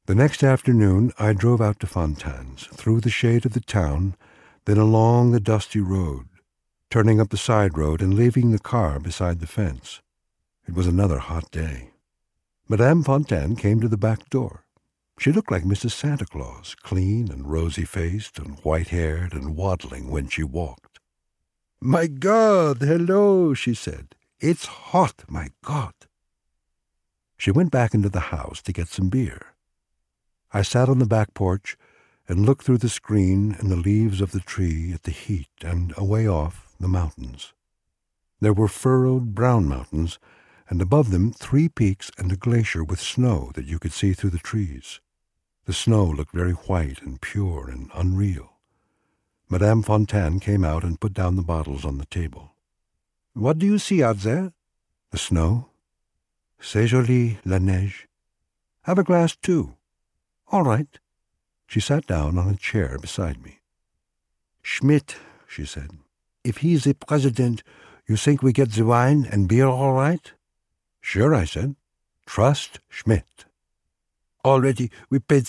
The next afternoon I drove out to Fontaine's, through the shade of the town, then along the dusty road, turning up the side road and leaving the car beside the fence. It was another hot day. Madame Fontaine came to the back door. She looked like Mrs. Santa Claus, clean and rosy-faced and white-haired and waddling when she walked. "My God, hello," she said. "It's hot, my God." She went back into the house to get some beer. I sat on the back porch and looked through the screen and the leaves of the tree at the heat and, away off, the mountains. There were furrowed brown mountains, and above them 3 peaks and a glacier with snow that you could see through the trees. The snow looked very white and pure and unreal. Madame Fontaine came out and put down the bottles on the table. "What do you see out there?" "The snow." "C'est joli, la neige." "Have a glass, too." "All right." She sat down on a chair beside me. "Schmidt," she said, "if he's the president, you think we get the wine and beer all right?" "Sure," I said. "Trust Schmidt." "Already we paid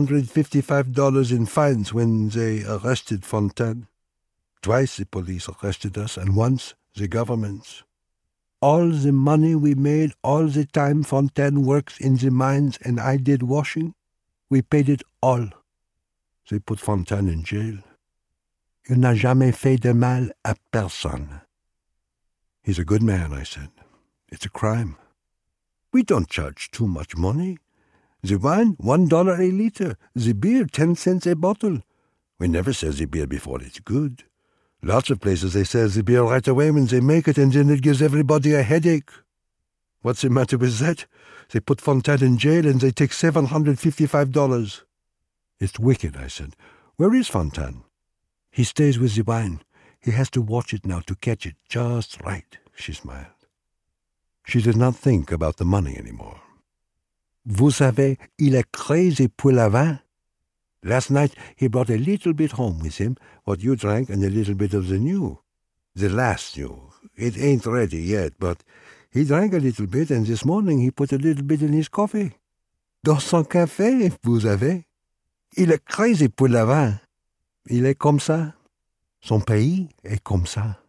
$755 in fines when they arrested Fontaine. Twice the police arrested us, and once the government. All the money we made all the time Fontaine works in the mines and I did washing, we paid it all. They put Fontaine in jail. Il n'a jamais fait de mal à personne." "He's a good man," I said. "It's a crime." "We don't charge too much money. The wine, $1 a liter. The beer, 10 cents a bottle. We never sell the beer before it's good. Lots of places they sell the beer right away when they make it, and then it gives everybody a headache. What's the matter with that? They put Fontaine in jail and they take $755. "It's wicked," I said. "Where is Fontaine?" "He stays with the wine. He has to watch it now to catch it just right," she smiled. She did not think about the money anymore. "Vous savez, il est crazy pour le vin. Last night he brought a little bit home with him, what you drank, and a little bit of the new. The last new. It ain't ready yet, but he drank a little bit, and this morning he put a little bit in his coffee. Dans son café, vous savez. Il est crazy pour le vin. Il est comme ça. Son pays est comme ça."